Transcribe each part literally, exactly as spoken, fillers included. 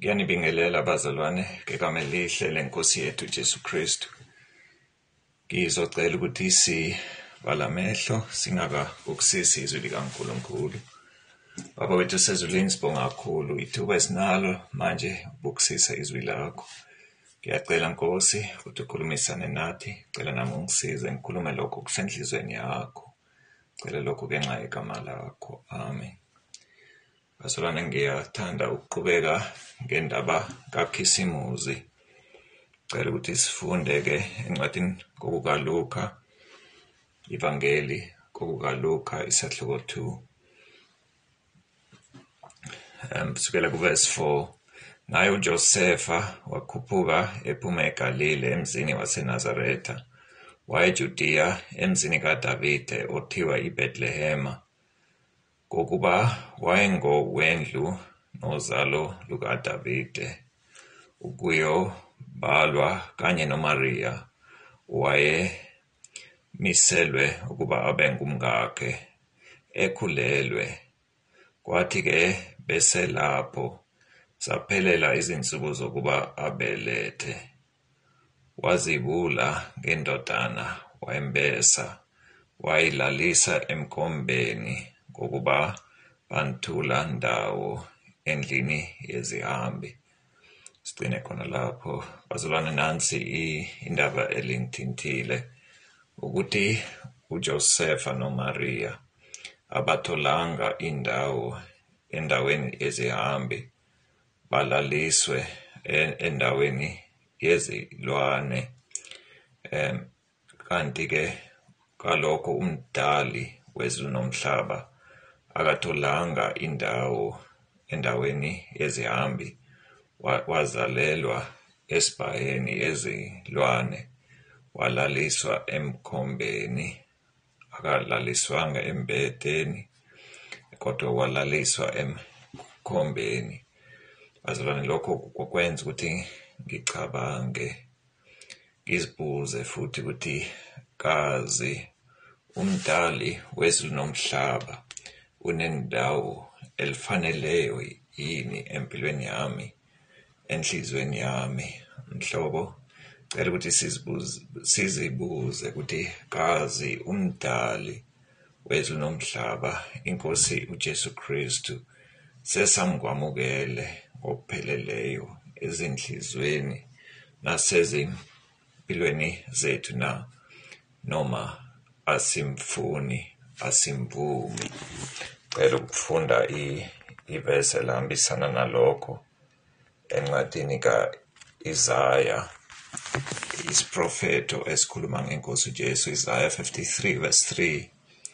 Ngiyanibingelela bazalwane ngegama elihle lenkosi yethu Jesu Kristu. Ngizocela ukuthi sivala amehlo singakabukisisi izwi likaNkulunkulu. Baba wethu sezulwini, sibonga kakhulu ithuba esinalo manje ukubukisisa izwi lakho. Ngiyacela Nkosi ukuthi ukhulumisane nathi, cela nami ungisize ngikhulume lokho kusenhlizweni yakho. Cela lokho ngenxa yegama lakho. Amen. Bazalwane, ngiyathanda ukuqhubeka ngendaba kaKhisimuzi. Cela ukuthi sifunde-ke encwadini kokukaLuka, ivangeli kokukaLuka isahluko two. Um, sukela kuverse four. Naye uJosefa wakhuphuka ephuma eGalile emzini waseNazaretha, wayeJudiya emzini kaDavide othiwa iBhethlehema, ngokuba wayengowendlu nozalo lukaDavide, ukuyobalwa kanye noMaria wayemiselwe ukuba abe ngumkakhe, ekhulelwe. Kwathi-ke beselapho zaphelela izinsuku zokuba abelethe, wazibula ngendodana, wayembesa, wayilalisa emkombeni ngokuba banthula ndawo endlini yezihambi. Sigcine khona lapho. Bazalwane, nansi indaba elingithintile ukuthi uJosefa noMaria abatholanga indawo endaweni yezihambi, balaliswe endaweni yezilwane. Um, kanti-ke kalokho umdali wezulu nomhlaba akatholanga indawo endaweni yezihambi, wazalelwa esibhayeni yezilwane, walaliswa emkhombeni, akalaliswanga embedeni kodwa walaliswa emkhombeni. Bazalwane, lokho kwenza ukuthi ngicabange, ngizibuze futhi ukuthi kazi umdali wezulu nomhlaba unendawo elifaneleyo yini empilweni yami, enhlizweni yami? Mhlobo, cela ukuthi sizibuze sizibuze ukuthi kazi umdali wezulu nomhlaba, inkosi uJesu Kristu, sesamkwamukele ngokupheleleyo ezinhlizweni nasezimpilweni zethu na, noma asimfuni, asimvumi? Cela ukufunda ivesi elihambisana nalokho encwadini ka-Isaya, isiprofeto esikhuluma ngenkosi uJesu, Isaya fifty-three verse three.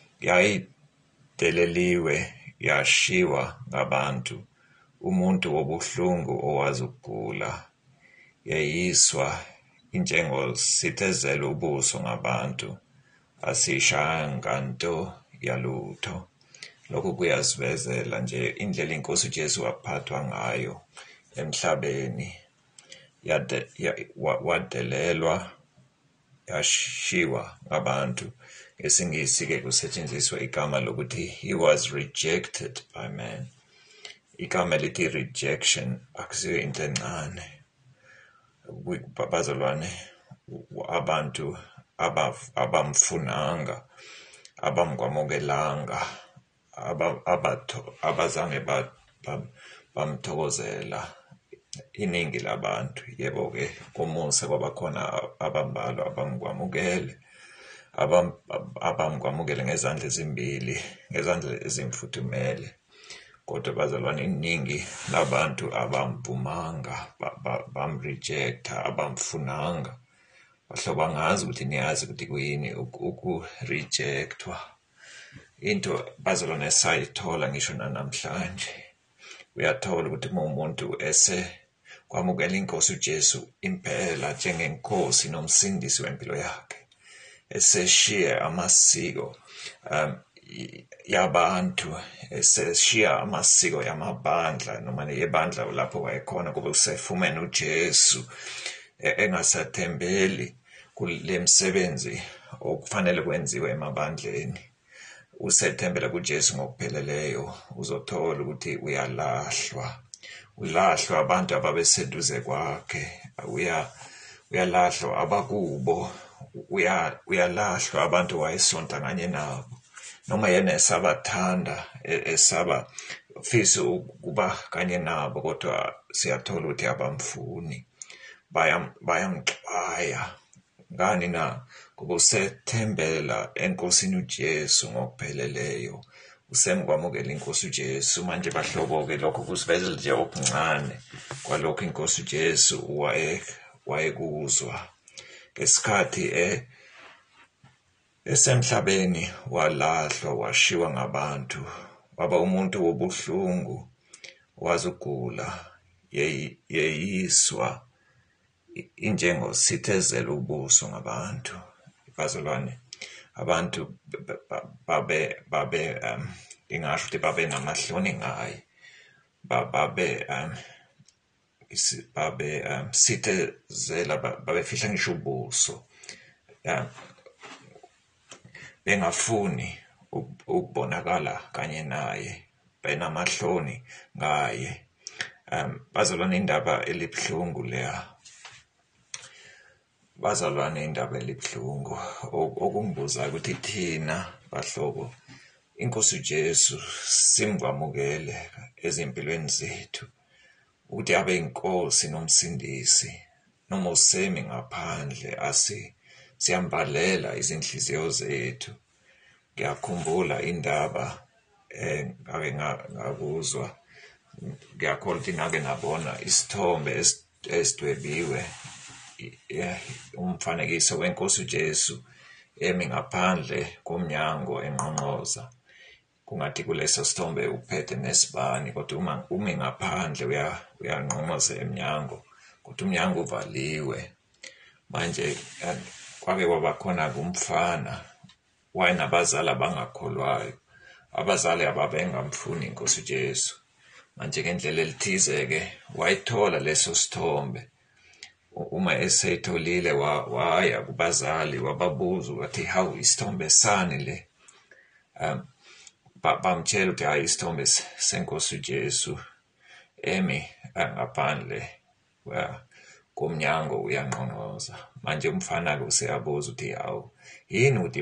Yayideleliwe, yashiwa ngabantu, umuntu wobuhlungu owazi ukugula, yeyiswa injengosithezela ubuso ngabantu, asishayanga nto yalutho. Lokhu kuyasivezela nje indlela inkosi uJesu waphathwa ngayo emhlabeni. Yade, ya, wadelelwa, yashiwa ngabantu. Ngesingisi-ke kusetshenziswa igama lokuthi he was rejected by man. Igama elithi rejection akusiyo into encane. Bazalwane, abantu abamfunanga, abamkwamukelanga, abazange bamthokozela iningi labantu. Yebo-ke, komusa kwabakhona abambalwa abamkwamukele, abamkwamukele ngezandla ezimbili, ngezandla ezimfuthumele. Kodwa bazalwane, iningi labantu abamvumanga, bamrejecta, abamfunanga. Bahlobo, angazi ukuthi niyazi ukuthi kuyini ukurejectwa. Into bazalwane esayithola ngisho nanamhlanje. Uyathola ukuthi uma umuntu ese kwamukela inkosi uJesu impela njengenkosi nomsindisi wempilo yakhe, eseshiya amasiko um yabantu, eseshiya amasiko yamabandla noma yebandla lapho wayekhona, kube usefumene uJesu, engasathembeli kule msebenzi okufanele kwenziwe emabandleni, usethembela kuJesu ngokupheleleyo, uzothola ukuthi uyalahlwa. Ulahlwa abantu ababeseduze kwakhe, uya uyalahlwa abakubo, uya uyalahlwa abantu wayesonta kanye nabo. Noma yena esabathanda esaba fisa ukuba kanye nabo, kodwa siyathola ukuthi abamfuni, bayam bayamxwaya. Ngani na? Ngoba usethembela enkosini uJesu ngokupheleleyo, usemkwamukela inkosi uJesu. Manje bahlobo-ke lokho kusivezela nje okuncane kwalokho inkosi uJesu waye wayekuzwa ngesikhathi eh esemhlabeni. Walahlwa, washiwa ngabantu, waba umuntu wobuhlungu, wazugula, yeyiswa, injengosithezela ubuso ngabantu. Bazalwane, abantu babe babe um ngingasho ukuthi babe namahloni ngaye, babe um babe um sithezela, babefihla ngisho ubuso, um bengafuni ukubonakala kanye naye, benamahloni ngaye. Um bazalwane, indaba elibuhlungu leya. Bazalwane, indaba elibuhlungu okungibuzayo ukuthi thina bahlobo inkosi uJesu simkwamukele ezimpilweni zethu ukuthi abe inkosi nomsindisi, noma usemi ngaphandle, asi siyambalela izinhliziyo zethu. Ngiyakhumbula indaba eh ngake ngakuzwa, ngiyakholwa ukuthi nake nabona isithombe esidwebiwe, umfanekiso wenkosi uJesu emi ngaphandle komnyango enqonqoza. Kungathi kuleso sithombe uphethe nesibani, kodwa uma umi ngaphandle uyanqonqoza emnyango, kodwa umnyango uvaliwe. Manje kwake kwabakhona kumfana wayenabazali abangakholwayo, abazali ababengamfuni inkosi uJesu. Manje ngendlela elithize-ke wayithola leso sithombe. Uma eseyitholile waya kubazali wababuza ukuthi hawu, isithombe sani le? Um bamtshela ukuthi hayi, isithombe senkosi uJesu emi ngaphandle komnyango uyanqonqoza. Manje umfana-ke useyabuza ukuthi hawu, yini ukuthi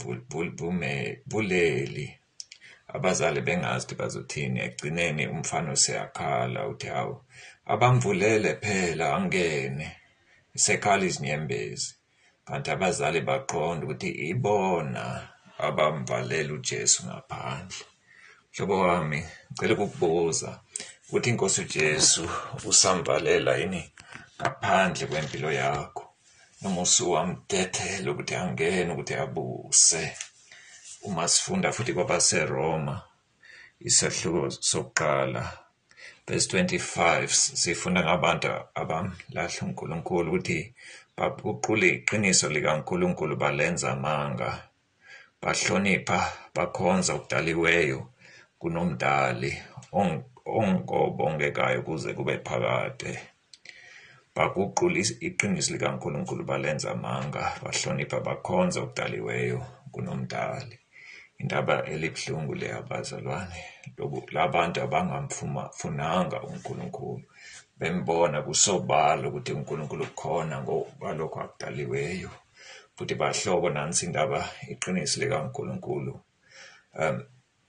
bangamvuleli? Abazali bengazi ukuthi bazothini. Ekugcineni umfana useyakhala uthi hawu, abamvulele phela angene. Sekhala izinyembezi. Kanti abazali baqonda ukuthi ibona abamvalela uJesu ngaphandle. Mhlobo wami, ngicela ukukubuza ukuthi inkosi uJesu usamvalela yini ngaphandle kwempilo yakho, noma usuwamdedela ukuthi angene, ukuthi abuse? Uma sifunda futhi kwabaseRoma isahluko sokuqala verse twenty-five, sifunda ngabantu abamlahla uNkulunkulu ukuthi baguqule iqiniso likaNkulunkulu, balenza amanga, bahlonipha, bakhonza okudaliweyo kunomdali ongobongekayo kuze kube phakade. Baguqule iqiniso likaNkulunkulu, balenza amanga, bahlonipha, bakhonza okudaliweyo kunomdali. Indaba elibuhlungu le, abazalwane. Labantu abangamfunanga uNkulunkulu, bembona kusobala ukuthi uNkulunkulu khona ngokwalokho akudaliweyo. Futhi bahlobo, nansi indaba iqiniso likaNkulunkulu um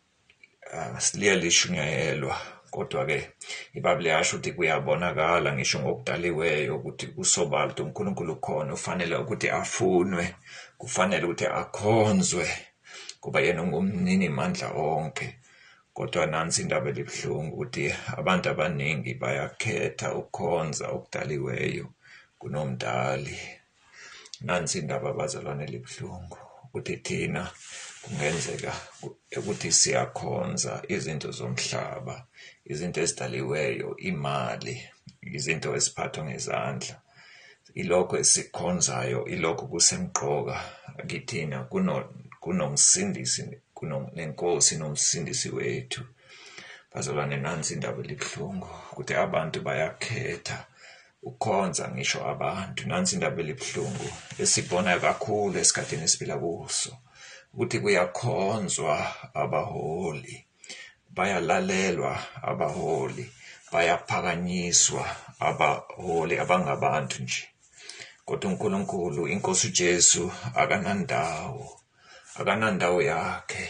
liye lishunyayelwa, kodwa-ke iBhayibheli yasho ukuthi kuyabonakala ngisho ngokudaliweyo ukuthi kusobala ukuthi uNkulunkulu khona, ufanele ukuthi afunwe, kufanele ukuthi akhonzwe, kuba yena ungumnini mandla onke. Kodwa nansi indaba elibuhlungu ukuthi abantu abaningi bayakhetha ukukhonza okudaliweyo kunomdali. Nansi indaba, abazalwane, elibuhlungu ukuthi thina kungenzeka ukuthi siyakhonza izinto zomhlaba, izinto ezidaliweyo, imali, izinto eziphathwa ngezandla. Ilokho esikukhonzayo, ilokho kusemqoka kithina kunomsindisi, kunenkosi nomsindisi wethu. Bazalwane, nansi indaba elibuhlungu ukuthi abantu bayakhetha ukukhonza ngisho abantu. Nansi indaba elibuhlungu esibona kakhulu esikhathini esiphila kuso, ukuthi kuyakhonzwa abaholi, bayalalelwa abaholi, bayaphakanyiswa abaholi abangabantu nje. Kodwa uNkulunkulu, inkosi uJesu akanandawo, akanandawo yakhe,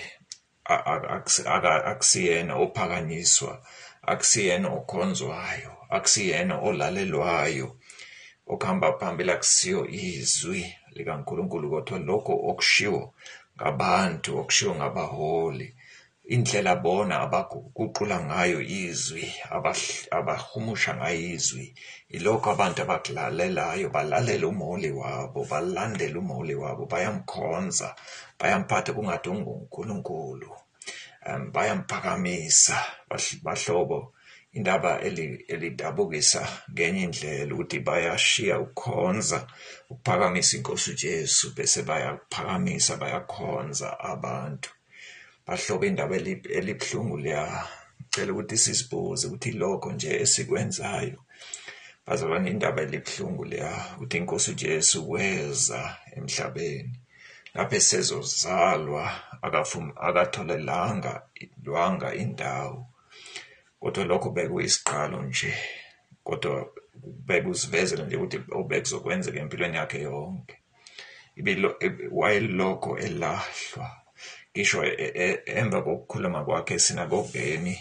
akusiyena ophakanyiswa, akusiyena okhonzwayo, akusiyena olalelwayo, okuhamba phambili akusiyo izwi likaNkulunkulu, kodwa lokho okushiwo ngabantu, okushiwo ngabaholi, indlela bona abaguqula ngayo izwi, abahumusha ngayo izwi, ilokho abantu abakulalelayo, balalela umholi wabo, balandela umholi wabo, bayamkhonza, bayamphatha kungathi unguNkulunkulu, um, bayamphakamisa. Bahlobo, indaba elidabukisa ngenye indlela ukuthi bayashiya ukukhonza, ukuphakamisa inkosi uJesu, bese bayaphakamisa, bayakhonza abantu. Bahlobo, indaba elibuhlungu liya, ngicela ukuthi sisibuze ukuthi lokho nje esikwenzayo, bazalwane, indaba elibuhlungu liya, ukuthi inkosi uJesu weza emhlabeni, lapho esezozalwa, akatholelanga lwanga indawo, kodwa lokho bekuyisiqalo nje, kodwa bekuzivezela nje ukuthi obekuzokwenzeka empilweni yakhe yonke. Wayelokho elahlwa, ngisho emva kokukhuluma kwakhe esinagogeni,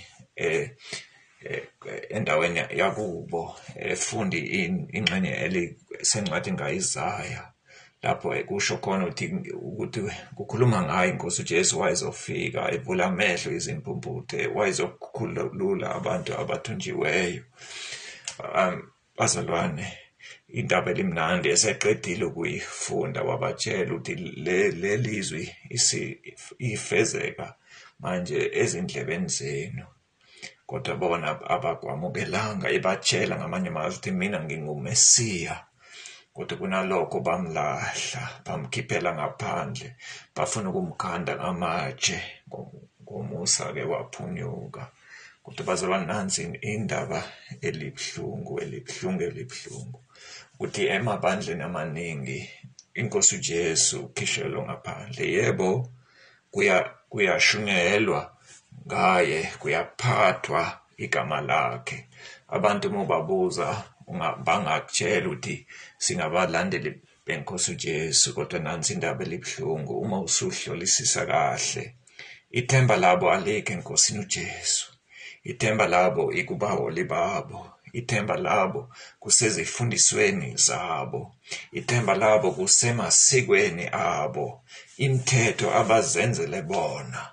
endaweni yakubo, efundi ingxenye elisencwadini kaIsaya, lapho kusho khona ukuthi kukhuluma ngayo inkosi uJesu wayezofika, evula amehlo izimpumputhe, wayezokhulula abantu abathunjiweyo. Um, bazalwane, indaba elimnandi eseqedile ukuyifunda, wabatshela ukuthi leli izwi ifezeka manje ezindlebeni zenu, kodwa bona abakwamukelanga. Ebatshela ngamanye amazwi ukuthi mina ngingumesiya, kodwa kunalokho bamlahla, bamkhiphela ngaphandle, bafuna ukumkhanda ngamatshe, ngomusa-ke waphunyuka. Kodwa bazalwane, nansi indaba elibuhlungu, elibuhlungu, elibuhlungu, ukuthi emabandleni amaningi inkosi uJesu ukhishelwe ngaphandle. Yebo, kuyashunyelwa ngaye, kuyaphathwa igama lakhe. Abantu mobabuza bangakutshela ukuthi singabalandeli benkosi uJesu, kodwa nansi indaba elibuhlungu. Uma usuhlolisisa kahle, ithemba labo alikho enkosini uJesu, ithemba labo ikubaholi babo, ithemba labo kusezifundisweni zabo, ithemba labo kusemasikweni abo, imithetho abazenzele bona.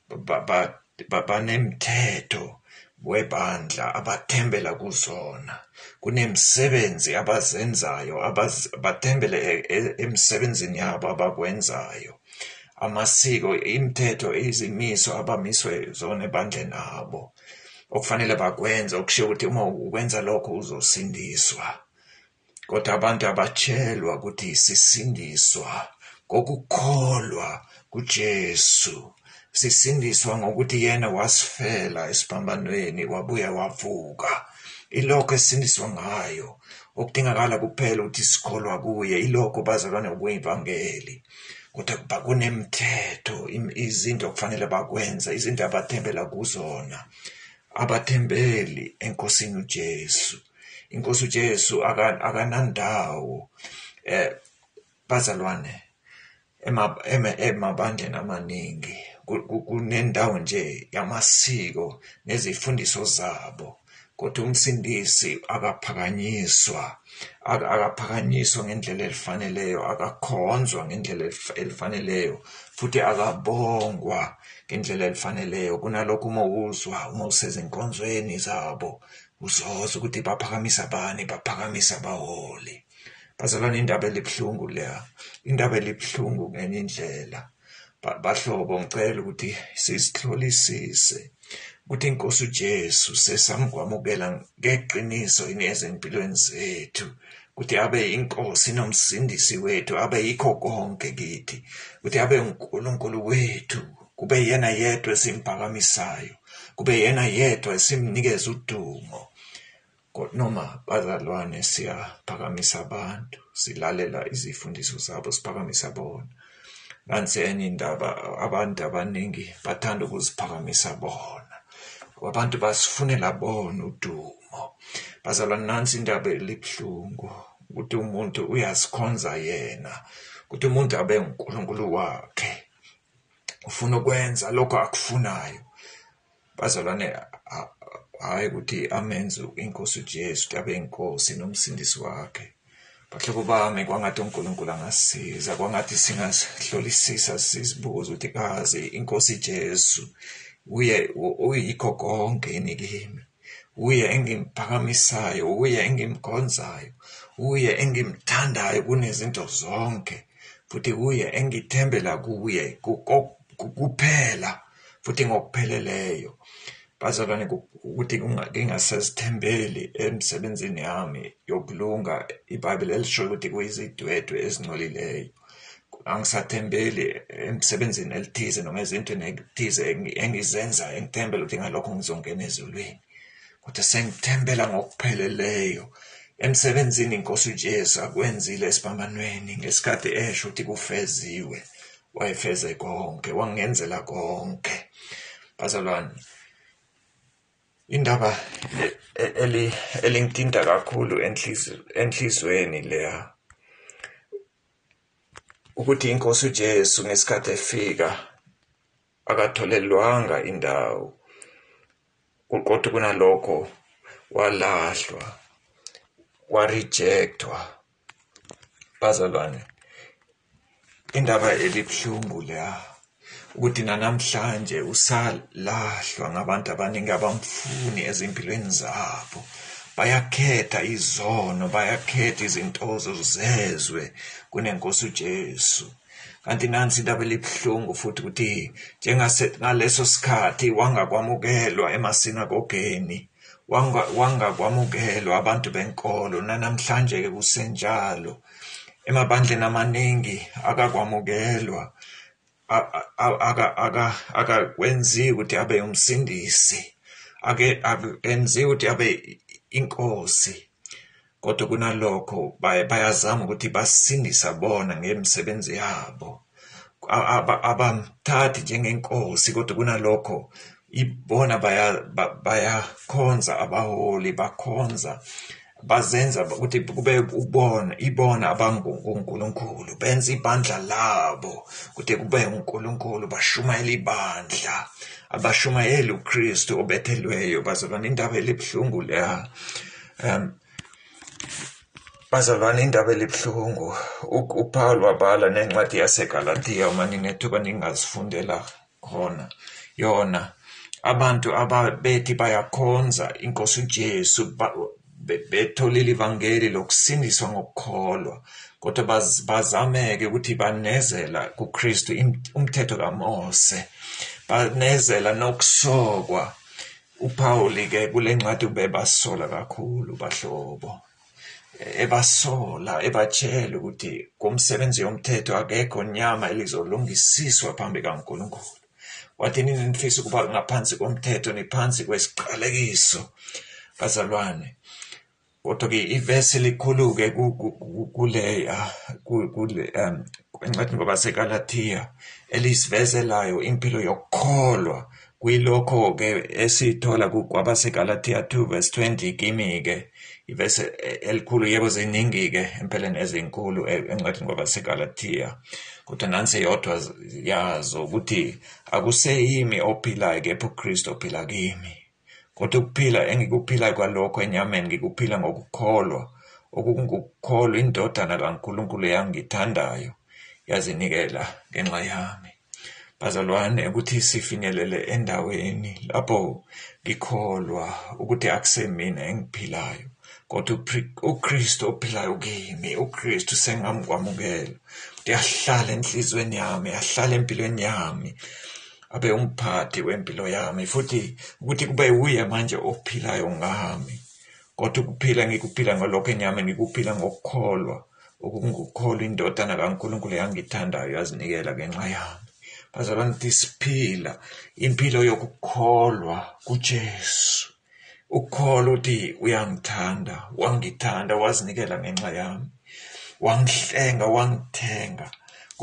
Banemthetho webandla abathembela kuzona, kunemsebenzi abazenzayo, bathembele emsebenzini yabo abakwenzayo, amasiko, imithetho, izimiso abamiswe zona ebandleni abo, okufanele bakwenza, okushiwo ukuthi uma ukwenza lokho uzosindiswa. Kodwa abantu abatshelwa ukuthi sisindiswa ngokukholwa kuJesu, sisindiswa ngokuthi yena wasifela esiphambanweni, wabuya wavuka. Ilokho esindiswa ngayo, okudingakala kuphela ukuthi sikholwa kuye. Ilokho bazalwane okuyivangeli. Kodwa kunemithetho, izinto okufanele bakwenza, izinto abathembela kuzona. Abathembeli enkosini uJesu. Inkosi uJesu akanandawo. Eh, bazalwane, emabandleni amaningi kunendawo nje yamasiko nezifundiso zabo, kodwa umsindisi akaphakanyiswa, akaphakanyiswa ngendlela elifaneleyo, akakhonzwa ngendlela elifaneleyo, futhi akabongwa ngendlela elifaneleyo. Kunalokho uma uzwa, uma usezinkonzweni zabo, uzozwa ukuthi baphakamisa bani, baphakamisa abaholi. Bazalwane, indaba elibuhlungu leya, indaba elibuhlungu ngenye indlela. Bahlobo, ngicela ukuthi sizihlolisise ukuthi inkosi uJesu sesamkwamukela ngeqiniso ezimpilweni zethu, ukuthi abe inkosi nomsindisi wethu, abe yikho konke kithi, ukuthi abe uNkulunkulu wethu, kube yena yedwa esimphakamisayo, kube yena yedwa esimnikeza udumo. Noma bazalwane siyaphakamisa abantu, silalela izifundiso zabo, siphakamisa bona. Nansi enye indaba, abantu abaningi bathanda ukuziphakamisa bona. abantu basifunela bona udumo. Bazalwane, nansi indaba elibuhlungu ukuthi umuntu uyasikhonza yena, ukuthi umuntu abe uNkulunkulu wakhe, ufuna ukwenza lokho akufunayo. Bazalwane, hayi ukuthi amenze inkosi uJesu ukuthi abe inkosi nomsindisi wakhe. Bahlobo bami, kwangathi uNkulunkulu angasiza, kwangathi singahlolisisa sizibuza ukuthi kazi inkosi Jesu uye uyikho konke kimi, uye engimphakamisayo, uye engimkhonzayo, uye engimthandayo kunezinto zonke, futhi uye engithembela kuye kuphela futhi ngokupheleleyo. Bazalwane, ukuthi ngingasazithembeli emsebenzini yami yokulunga, iBhayibheli elisho ukuthi kuyizidwedwe ezingcolileyo. Angisathembeli emsebenzini elithize noma ezintweni ezithize engizenza engithembela ukuthi ngalokho ngizongena ezulwini, kodwa sengithembela ngokupheleleyo emsebenzini inkosi uJesu akwenzile esiphambanweni ngesikhathi esho ukuthi kufeziwe. Wayefeze konke, wangenzela konke. Bazalwane, indaba elingithinta kakhulu enhlizweni leya ukuthi inkosi uJesu ngesikhathi efika akatholelwanga indawo, kodwa kunalokho walahlwa, warejectwa. Bazalwane, indaba elibuhlungu leya ukuthi nanamhlanje usalahlwa ngabantu abaningi abamfuni ezimpilweni zabo. Bayakhetha izono, bayakhetha izintozo zezwe kunenkosi uJesu. Kanti nansi indaba elibuhlungu futhi ukuthi ngaleso sikhathi wangakwamukelwa emasinagogeni, wangakwamukelwa abantu benkolo. Nanamhlanje-ke kusenjalo emabandleni amaningi akakwamukelwa, akakwenziwi ukuthi abe umsindisi, akenziwi ukuthi abe inkosi, kodwa kunalokho bayazama ukuthi basindisa bona ngemisebenzi yabo, abamthathi njengenkosi, kodwa kunalokho ibona bayakhonza abaholi, bakhonza, bazenza ukuthi kube ubona ibona abanguNkulunkulu, benza ibandla labo ukuthi kube uNkulunkulu, bashumayela ibandla, abashumayeli uKristu obethelweyo. Bazalwane, indaba elibuhlungu leya. Um, bazalwane, indaba elibuhlungu. uPaul wabhala nencwadi yaseGalatiya, uma ninethuba ningazifundela khona yona. Abantu ababethi bayakhonza inkosi uJesu, betholile ivangeli lokusindiswa ngokukholwa, kodwa bazameke ukuthi banezela kuKristu umthetho kaMose, banezela nokusokwa. uPaul-ke kule ncwadi ubebasola kakhulu bahlobo, ebasola, ebatshela ukuthi kumsebenzi yomthetho akekho nyama elizolungisiswa phambi kaNkulunkulu. Wathi nini nifisa ukuba ngaphansi komthetho, niphansi kwesiqalekiso. Bazalwane, kodwa-ke ivesi likhulu-ke kuleya encwadini kwabaseGalatiya elisivezelayo impilo yokukholwa. Kuyilokho-ke esithola kwabaseGalatiya two verse twenty kimi-ke ivesi elikhulu. Yebo, ziningi-ke empeleni ezinkulu encwadini kwabaseGalatiya, kodwa nansi yodwa yazo ukuthi akuseyimi ophilayo, kepha uKristu ophila kimi. Kodwa ukuphila engikuphilayo kwalokho enyameni ngikuphila ngokukholwa, okungukukholwa indodana kaNkulunkulu eyangithandayo yazinikela ngenxa yami. Bazalwane, ukuthi sifinyelele endaweni lapho ngikholwa ukuthi akusemina engiphilayo, kodwa uKristu ophilayo kimi, uKristu sengamkwamukela ukuthi ahlale enhlizweni yami, ahlale empilweni yami, abe umphathi wempilo yami, futhi ukuthi kube uye manje ophilayo ngami. Kodwa ukuphila ngikuphila ngalokho enyameni, ngikuphila ngokukholwa, okungukholwa indodana kaNkulunkulu eyangithandayo yazinikela ngenxa yami. Bazalwane, siphila impilo yokukholwa kuJesu, ukukholwa ukuthi uyangithanda, wangithanda, wazinikela ngenxa yami, wangihlenga, wangithenga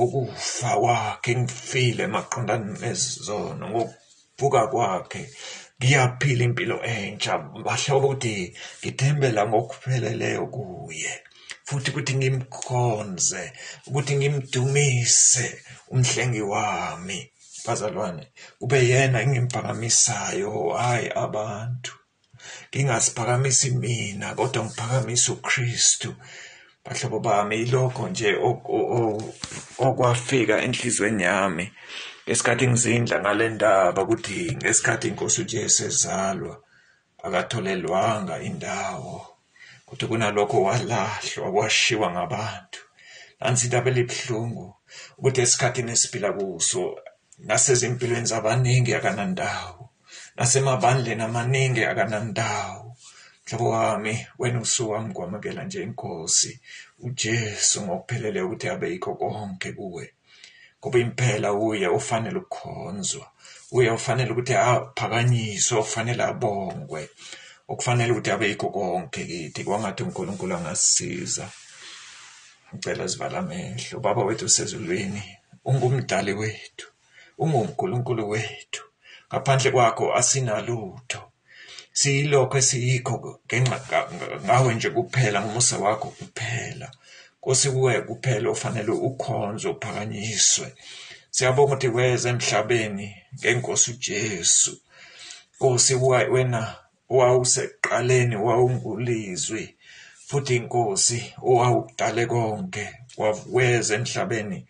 ngokufa kwakhe, ngifile emaqondana nezono, ngokuvuka kwakhe ngiyaphila impilo entsha bahlobo ukuthi ngithembela ngokupheleleyo kuye futhi ukuthi ngimkhonze ukuthi ngimdumise umhlengi wami bazalwane kube yena engimphakamisayo hayi abantu ngingaziphakamisi mina kodwa ngiphakamisa uKristu bahlobo bami ilokho nje okwafika enhlizweni yami ngesikhathi ngizindla ngale ndaba ukuthi ngesikhathi inkosi uJesu ezalwa akatholelwanga indawo kodwa kunalokho walahlwa washiwa ngabantu nansi indaba elibhlungu ukuthi esikhathini esiphila kuso nasezimpilweni zabaningi akanandawo nasemabandleni amaningi akanandawo mhlobo wami wena usuwami kwamukela nje inkosi uJesu ngokuphelele ukuthi abe yikho konke kuwe ngoba impela uye ufanele ukukhonzwa uye ufanele ukuthi aphakanyiswe ufanele abongwe okufanele ukuthi abe yikho konke kithi kwangathi uNkulunkulu angasisiza ngicela sivala amehlo baba wethu sezulwini ungumdali wethu unguNkulunkulu wethu ngaphandle kwakho asinalutho siyilokho esiyikho ngenxa ngawe nje kuphela ngomusa wakho kuphela Nkosi kuwe kuphela ufanele ukhonzo uphakanyiswe siyabonga ukuthi weze emhlabeni ngenkosi uJesu Nkosi wena wawuseqaleni wawungulizwi futhi inkosi owawudale konke waweze emhlabeni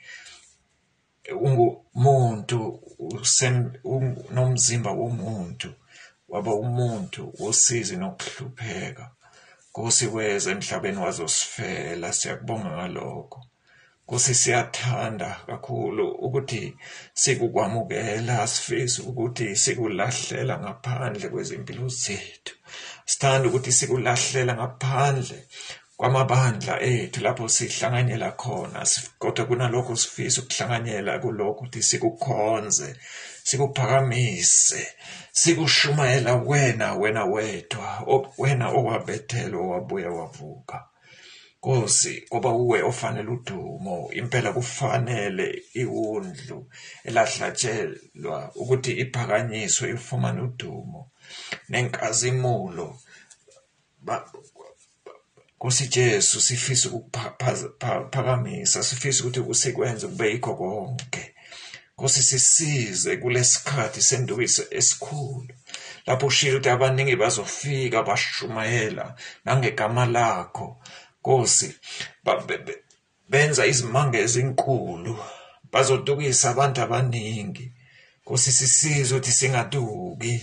ungumuntu unomzimba womuntu waba umuntu wosizi nokuhlupheka Nkosi weze emhlabeni wazosifela siyakubonga ngalokho Nkosi siyathanda kakhulu ukuthi sikukwamukela asifisi ukuthi sikulahlela ngaphandle kwezimpilo zethu sithanda ukuthi sikulahlela ngaphandle kwamabandla ethu lapho sihlanganyela khona kodwa kunalokho sifisa ukuhlanganyela kulokho ukuthi sikukhonze sikuphakamise sikushumayela wena wena wedwa wena owabethelwa wabuya wavuka Nkosi ngoba uwe ofanele udumo impela kufanele iwundlu elahlatshelwa ukuthi iphakanyiswe ifumane udumo nenkazimulo Nkosi Jesu sifisa ukuphakamisa sifisa ukuthi usikwenze kube yikho konke Nkosi sisize kulesikhathi sendukiso esikhulu lapho ushilo ukuthi abaningi bazofika bashumayela nangegama lakho Nkosi benza izimanga ezinkulu bazodukisa abantu abaningi Nkosi sisize ukuthi singaduki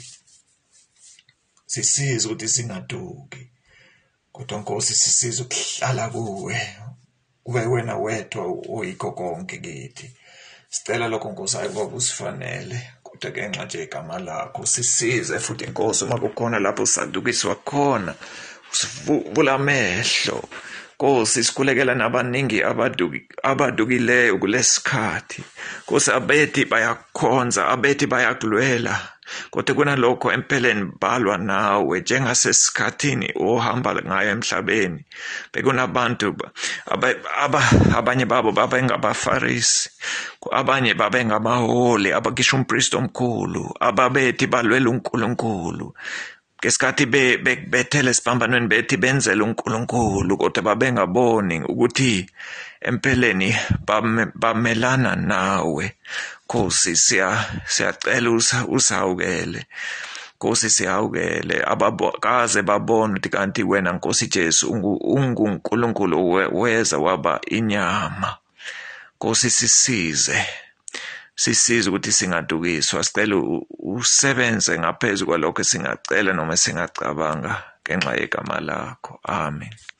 sisize ukuthi singaduki kodwa Nkosi sisize ukuhlala kuwe ube wena wedwa oyikho konke kithi sicela lokho Nkosi ayiboba usifanele kodwa ngenxa nje igama lakho sisize futhi Nkosi uma kukhona lapho sadukiswa khona usivula amehlo Nkosi sikhulekela nabaningi abaduki abadukileyo kulesikhathi Nkosi abethi bayakhonza abethi bayakulwela kodwa kunalokho empeleni balwa nawe njengasesikhathini ohamba ngayo emhlabeni bekunabantu abanye babo babengabafarisi abanye babengabaholi abakisho umpriest omkhulu ababethi balwela uNkulunkulu ngesikhathi bethele sibambanweni bethi benzela uNkulunkulu kodwa babengaboni ukuthi empeleni bamelana nawe Nkosi siyacela usawukele Nkosi siyawukele abakaze babona ukuthi kanti wena Nkosi Jesu unguNkulunkulu weza waba inyama Nkosi sisize sisize ukuthi singadukiswa sicela usebenze ngaphezulu kwalokho singacela noma singacabanga ngenxa yegama lakho amen